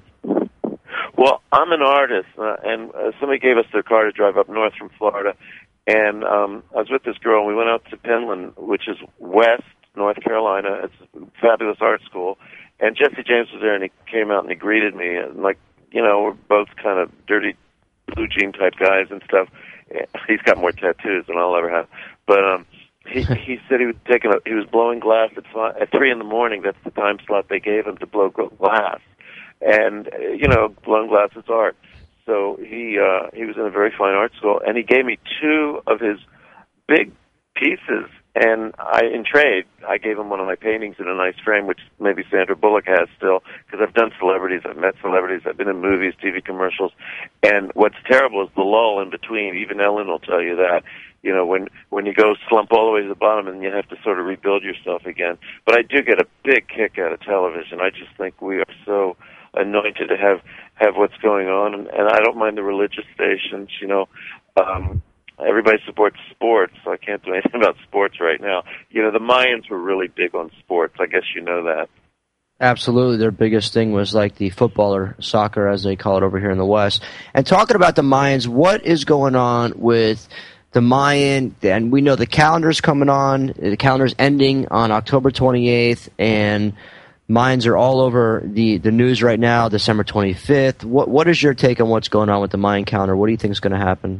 Well, I'm an artist, uh, and uh, somebody gave us their car to drive up north from Florida, and um, I was with this girl, and we went out to Penland, which is west North Carolina. It's a fabulous art school, and Jesse James was there, and he came out and he greeted me, and like. You know, we're both kind of dirty blue jean type guys and stuff. He's got more tattoos than I'll ever have. But um, he he said he was taking a, he was blowing glass at five, at three in the morning. That's the time slot they gave him to blow glass, and uh, you know, blowing glass is art. So he uh, he was in a very fine art school, and he gave me two of his big pieces. And I, in trade, I gave him one of my paintings in a nice frame, which maybe Sandra Bullock has still, because I've done celebrities, I've met celebrities, I've been in movies, T V commercials, and what's terrible is the lull in between. Even Ellen will tell you that, you know, when when you go slump all the way to the bottom and you have to sort of rebuild yourself again. But I do get a big kick out of television. I just think we are so anointed to have, have what's going on, and, and I don't mind the religious stations, you know. Um, Everybody supports sports, so I can't do anything about sports right now. You know, the Mayans were really big on sports. I guess you know that. Absolutely. Their biggest thing was like the football or soccer, as they call it over here in the West. And talking about the Mayans, what is going on with the Mayan? And we know the calendar's coming on. The calendar's ending on October twenty-eighth, and Mayans are all over the, the news right now, December twenty-fifth. What What is your take on what's going on with the Mayan calendar? What do you think is going to happen?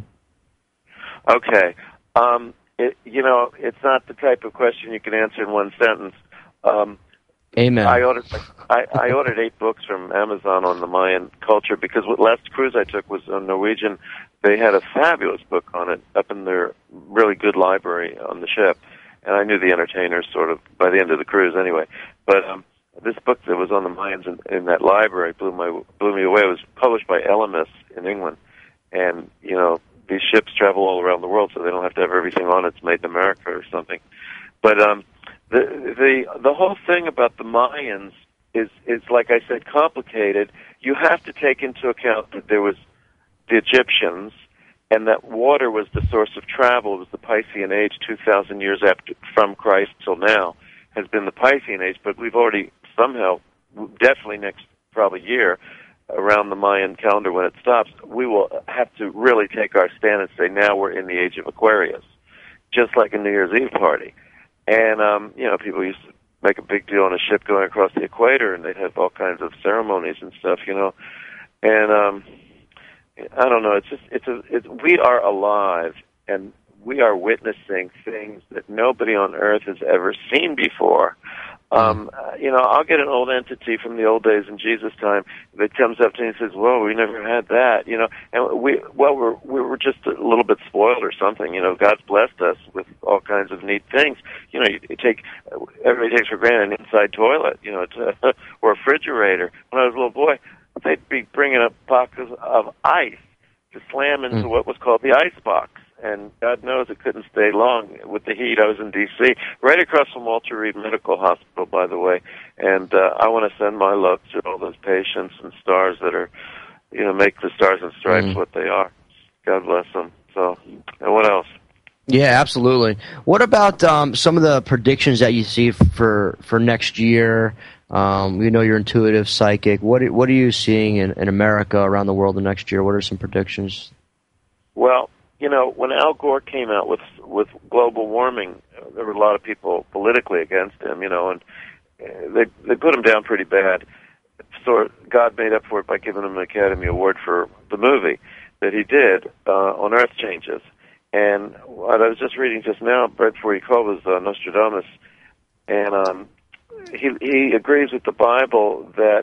Okay. Um, it, you know, it's not the type of question you can answer in one sentence. Um, Amen. I ordered I, I ordered eight books from Amazon on the Mayan culture because what last cruise I took was on Norwegian. They had a fabulous book on it up in their really good library on the ship, and I knew the entertainers sort of by the end of the cruise anyway. But um, this book that was on the Mayans in, in that library blew my blew me away. It was published by Elemis in England, and you know. These ships travel all around the world, so they don't have to have everything on it's made in America or something. But um, the the the whole thing about the Mayans is is like I said, complicated. You have to take into account that there was the Egyptians, and that water was the source of travel. It was the Piscean Age, two thousand years after from Christ till now has been the Piscean Age. But we've already somehow, definitely next probably year. Around the Mayan calendar when it stops, we will have to really take our stand and say now we're in the age of Aquarius, just like a New Year's Eve party. And, um, you know, people used to make a big deal on a ship going across the equator, and they'd have all kinds of ceremonies and stuff, you know. And um, I don't know, it's just, it's a, it's, we are alive, and we are witnessing things that nobody on earth has ever seen before. Um, uh, you know, I'll get an old entity from the old days in Jesus' time that comes up to me and says, "Whoa, we never had that," you know. And we, well, we're we were just a little bit spoiled or something. You know, God's blessed us with all kinds of neat things. You know, you, you take everybody takes for granted an inside toilet, you know, to, or a refrigerator. When I was a little boy, they'd be bringing up pockets of ice to slam into mm. what was called the ice box. and God knows it couldn't stay long with the heat. I was in D C, right across from Walter Reed Medical Hospital, by the way, and uh, I want to send my love to all those patients and stars that are, you know, make the Stars and Stripes mm. what they are. God bless them. So, and what else? Yeah, absolutely. What about um, some of the predictions that you see for for next year? Um, you know, you're intuitive psychic. What are, what are you seeing in, in America, around the world, the next year? What are some predictions? Well, you know, when Al Gore came out with with global warming, there were a lot of people politically against him. You know, and they they put him down pretty bad. So God made up for it by giving him an Academy Award for the movie that he did uh, on Earth Changes. And what I was just reading just now, right before you called, was uh, Nostradamus, and um, he he agrees with the Bible that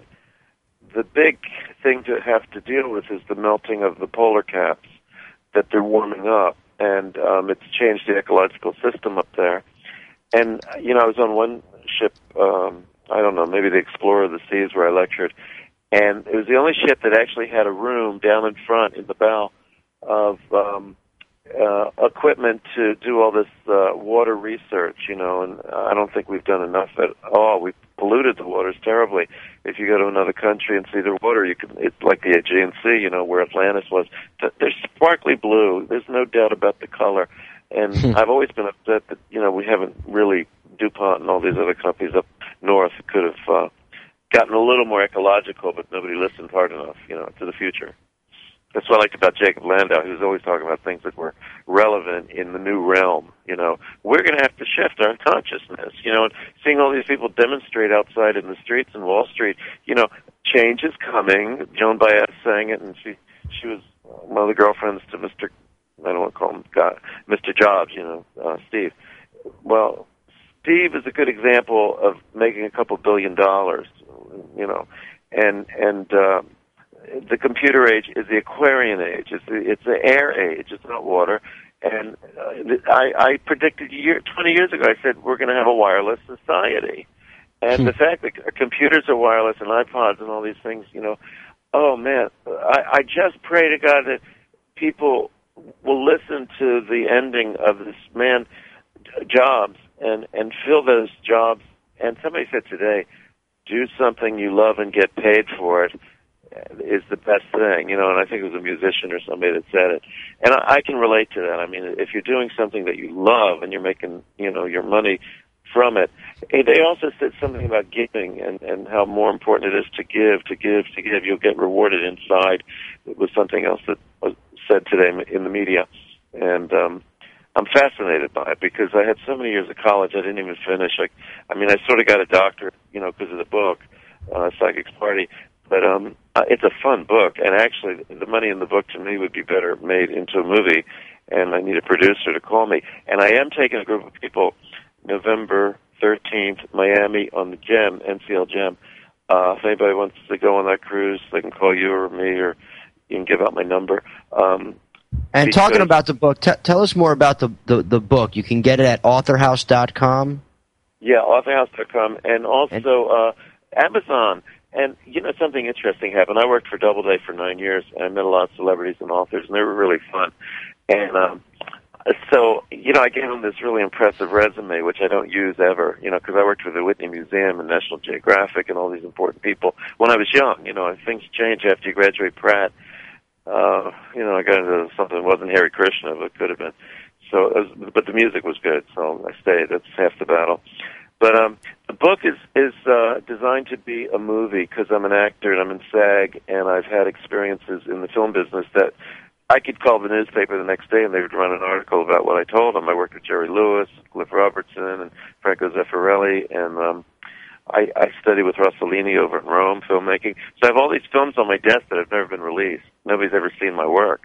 the big thing to have to deal with is the melting of the polar caps, that they're warming up, and um, it's changed the ecological system up there. And, you know, I was on one ship, um, I don't know, maybe the Explorer of the Seas, where I lectured, and it was the only ship that actually had a room down in front in the bow of um, uh, equipment to do all this uh, water research, you know, and I don't think we've done enough at all. We've polluted the waters terribly. If you go to another country and see their water, you can, it's like the Aegean Sea, you know, where Atlantis was. They're sparkly blue. There's no doubt about the color. And I've always been upset that, you know, we haven't really, DuPont and all these other companies up north could have uh, gotten a little more ecological, but nobody listened hard enough, you know, to the future. That's what I liked about Jacob Landau. He was always talking about things that were relevant in the new realm. You know, we're going to have to shift our consciousness. You know, and seeing all these people demonstrate outside in the streets in Wall Street. You know, change is coming. Joan Baez sang it, and she she was one of the girlfriends to Mister I don't want to call him God, Mister Jobs. You know, uh, Steve. Well, Steve is a good example of making a couple billion dollars. You know, and and. Uh, The computer age is the Aquarian age. It's the, it's the air age. It's not water. And uh, I, I predicted year, twenty years ago, I said, we're going to have a wireless society. And the fact that computers are wireless and iPods and all these things, you know, oh, man, I, I just pray to God that people will listen to the ending of this man, Jobs, and, and fill those jobs. And somebody said today, do something you love and get paid for it is the best thing, you know, and I think it was a musician or somebody that said it. And I, I can relate to that. I mean, if you're doing something that you love and you're making, you know, your money from it. They also said something about giving and, and how more important it is to give, to give, to give. You'll get rewarded inside. It was something else that was said today in the media. And um, I'm fascinated by it because I had so many years of college I didn't even finish. Like, I mean, I sort of got a doctorate, you know, because of the book, uh, Psychic's Party. But um, uh, it's a fun book, and actually the money in the book to me would be better made into a movie, and I need a producer to call me. And I am taking a group of people November thirteenth, Miami, on the Gem, N C L Gem. Uh, if anybody wants to go on that cruise, they can call you or me, or you can give out my number. Um, and talking about the book, t- tell us more about the, the, the book. You can get it at author house dot com. Yeah, author house dot com, and also and- uh, Amazon. And, you know, something interesting happened. I worked for Doubleday for nine years, and I met a lot of celebrities and authors, and they were really fun. And um, so, you know, I gave them this really impressive resume, which I don't use ever, you know, because I worked for the Whitney Museum and National Geographic and all these important people when I was young. You know, things change after you graduate Pratt. Uh, you know, I got into something that wasn't Hare Krishna, but could have been. So, it was, but the music was good, so I stayed. That's half the battle. But um, the book is is uh, designed to be a movie because I'm an actor and I'm in SAG and I've had experiences in the film business that I could call the newspaper the next day and they would run an article about what I told them. I worked with Jerry Lewis, Cliff Robertson, and Franco Zeffirelli, and um, I, I studied with Rossellini over in Rome, filmmaking. So I have all these films on my desk that have never been released. Nobody's ever seen my work.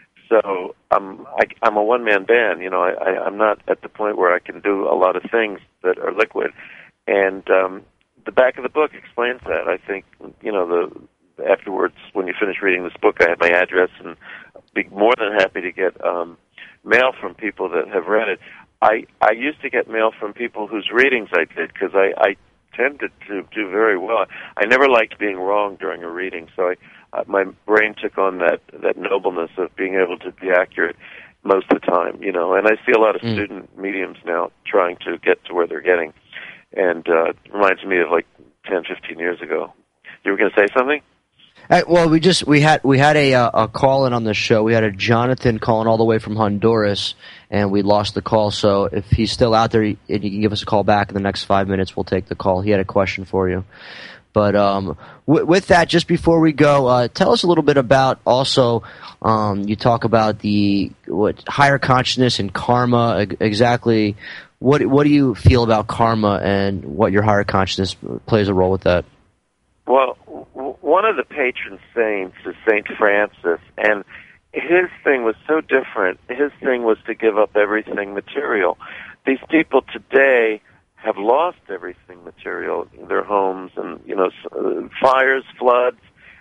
So I'm I, I'm a one-man band. You know, I, I, I'm not at the point where I can do a lot of things that are liquid. And um, the back of the book explains that. I think, you know, the afterwards, when you finish reading this book, I have my address and be more than happy to get um, mail from people that have read it. I, I used to get mail from people whose readings I did because I, I tended to do very well. I never liked being wrong during a reading, so I, uh, my brain took on that, that nobleness of being able to be accurate. most of the time, you know. And I see a lot of Mm. student mediums now trying to get to where they're getting, and uh, it reminds me of like ten, fifteen years ago. You were going to say something? Uh, well, we just we had we had a uh, a call in on the show. We had a Jonathan calling all the way from Honduras, and we lost the call. So if he's still out there, and you can give us a call back in the next five minutes, we'll take the call. He had a question for you. But um, w- with that, just before we go, uh, tell us a little bit about also. Um, you talk about the what higher consciousness and karma. e- Exactly, what what do you feel about karma and what your higher consciousness plays a role with that? Well, w- one of the patron saints is Saint Francis, and his thing was so different. His thing was to give up everything material. These people today have lost everything material, their homes, and you know, s- uh, fires, floods,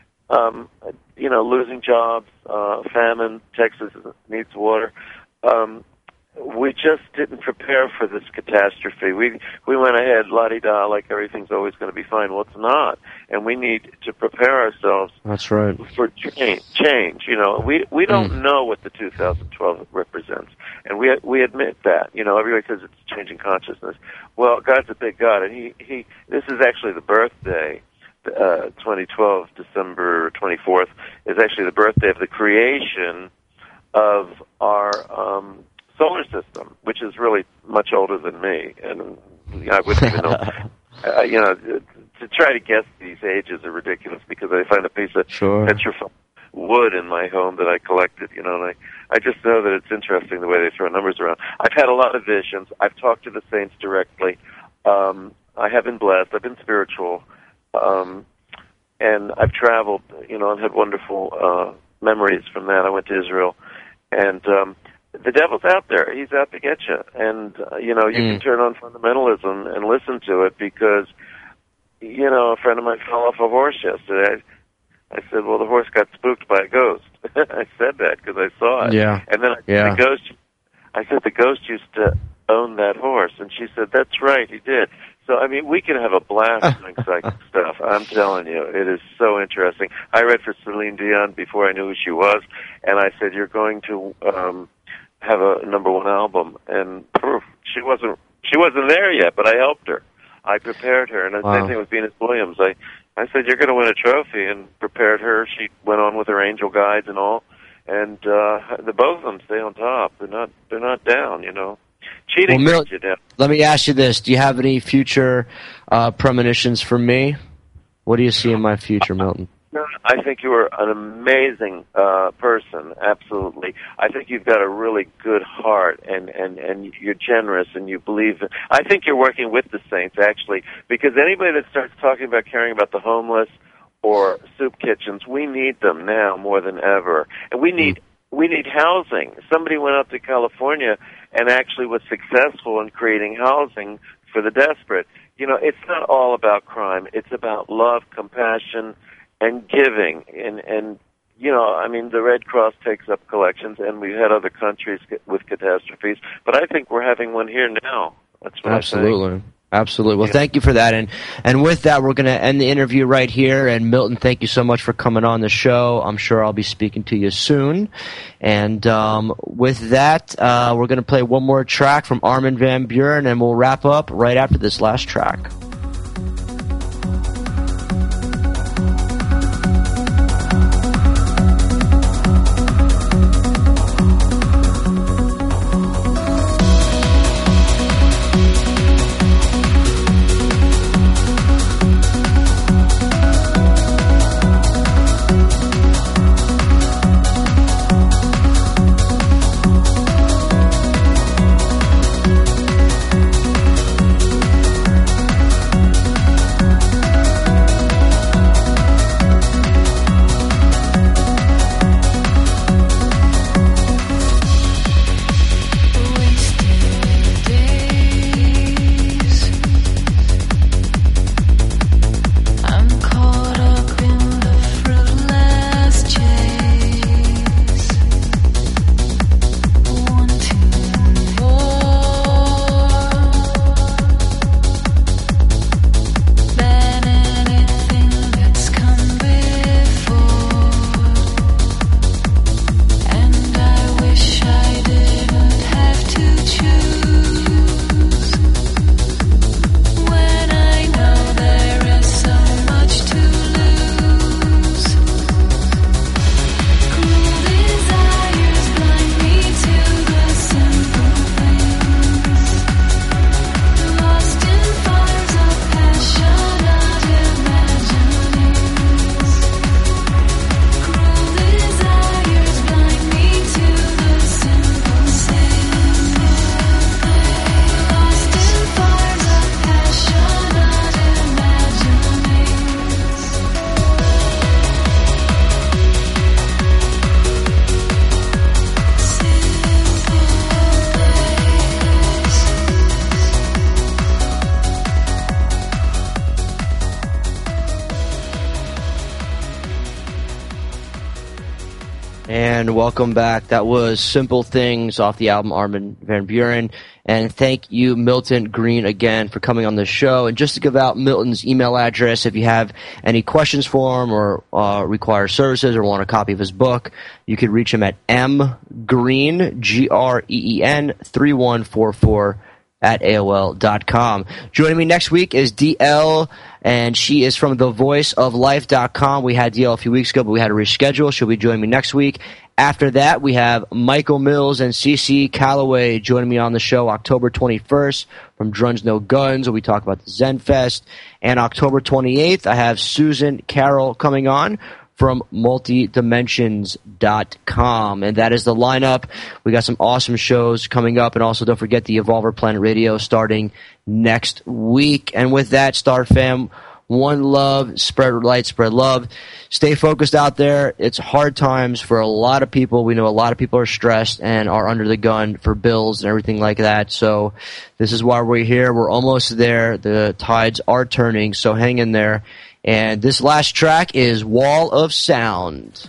um, you know, losing jobs, uh, famine. Texas needs water. Um, we just didn't prepare for this catastrophe. We we went ahead la-di-da, like everything's always going to be fine. Well, it's not, and we need to prepare ourselves. That's right. For change. Change. You know, we we don't Mm. know what the two thousand twelve represents, and we we admit that. You know, everybody says it's changing consciousness. Well, God's a big God, and he he. This is actually the birthday. Uh, twenty twelve, December twenty-fourth, is actually the birthday of the creation of our um, solar system, which is really much older than me, and you know, I wouldn't even know. Uh, you know, to try to guess these ages are ridiculous because I find a piece of Sure. petrified wood in my home that I collected. You know, and I I just know that it's interesting the way they throw numbers around. I've had a lot of visions. I've talked to the saints directly. Um, I have been blessed. I've been spiritual. Um, and I've traveled, you know, and had wonderful uh, memories from that. I went to Israel, and um, the devil's out there. He's out to get you. And, uh, you know, you Mm. can turn on fundamentalism and listen to it because, you know, a friend of mine fell off a horse yesterday. I, I said, well, the horse got spooked by a ghost. I said that because I saw it. Yeah. And then I, Yeah. the ghost, I said, the ghost used to own that horse. And she said, that's right, he did. So, I mean, we can have a blast doing psychic stuff. I'm telling you, it is so interesting. I read for Celine Dion before I knew who she was, and I said, you're going to um, have a number one album. And poof, she wasn't she wasn't there yet, but I helped her. I prepared her. And the Wow. same thing with Venus Williams. I, I said, you're going to win a trophy, and prepared her. She went on with her angel guides and all. And uh, the both of them stay on top. They're not, they're not down, you know. Cheating Well, Mil- brings you down. Let me ask you this: do you have any future uh, premonitions for me? What do you see in my future, Milton? No, I think you are an amazing uh, person. Absolutely, I think you've got a really good heart, and and and you're generous, and you believe. In, I think you're working with the saints actually, because anybody that starts talking about caring about the homeless or soup kitchens, we need them now more than ever, and we need. Mm. We need housing. Somebody went out to California and actually was successful in creating housing for the desperate. You know, it's not all about crime. It's about love, compassion, and giving. And, and you know, I mean, the Red Cross takes up collections, and we've had other countries get, with catastrophes. But I think we're having one here now. That's what Absolutely. I think. Absolutely. Well, Yeah. thank you for that. And and with that, we're going to end the interview right here. And Milton, thank you so much for coming on the show. I'm sure I'll be speaking to you soon. And um, with that, uh, we're going to play one more track from Armin van Buuren, and we'll wrap up right after this last track. And welcome back. That was Simple Things off the album Armin van Buuren. And thank you, Milton Green, again for coming on the show. And just to give out Milton's email address, if you have any questions for him or uh, require services or want a copy of his book, you could reach him at mgreen, G R E E N, three one four four at A O L dot com. Joining me next week is D L, and she is from the voice of life dot com. We had D L a few weeks ago, but we had to reschedule. She'll be joining me next week. After that, we have Michael Mills and Cece Calloway joining me on the show October twenty-first from Drums No Guns, where we talk about the Zen Fest. And October twenty-eighth, I have Susan Carroll coming on from multidimensions dot com. And that is the lineup. We got some awesome shows coming up. And also don't forget the Evolver Planet Radio starting next week. And with that, Star Fam, one love, spread light, spread love. Stay focused out there. It's hard times for a lot of people. We know a lot of people are stressed and are under the gun for bills and everything like that. So this is why we're here. We're almost there. The tides are turning, so hang in there. And this last track is Wall of Sound.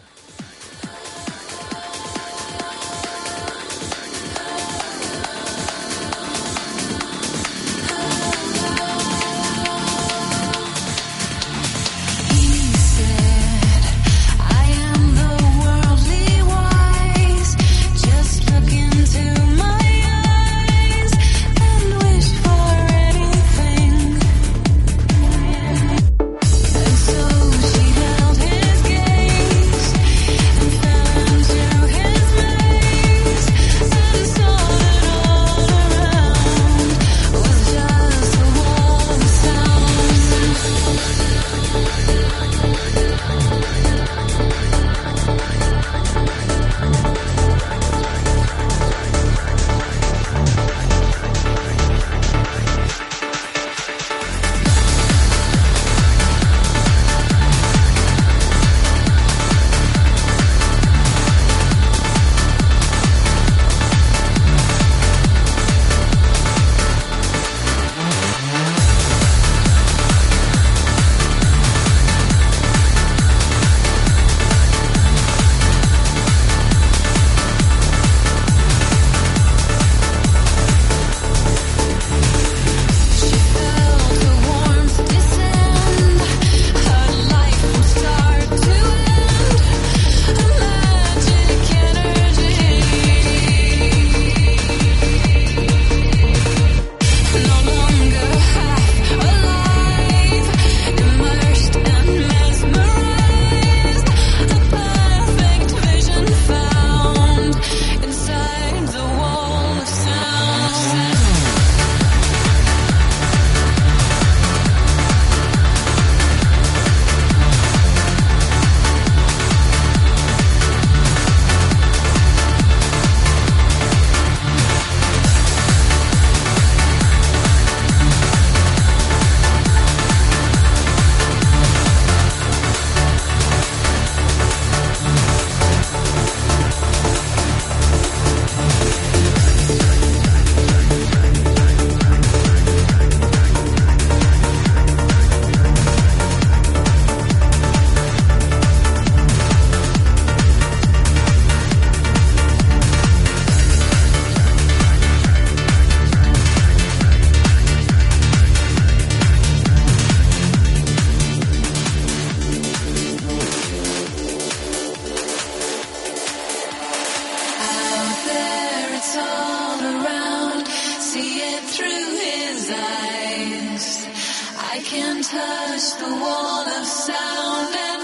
can touch the wall of sound and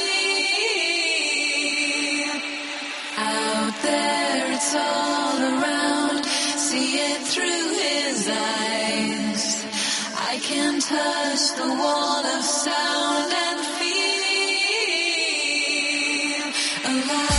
feel. Out there it's all around, see it through his eyes. I can touch the wall of sound and feel alive.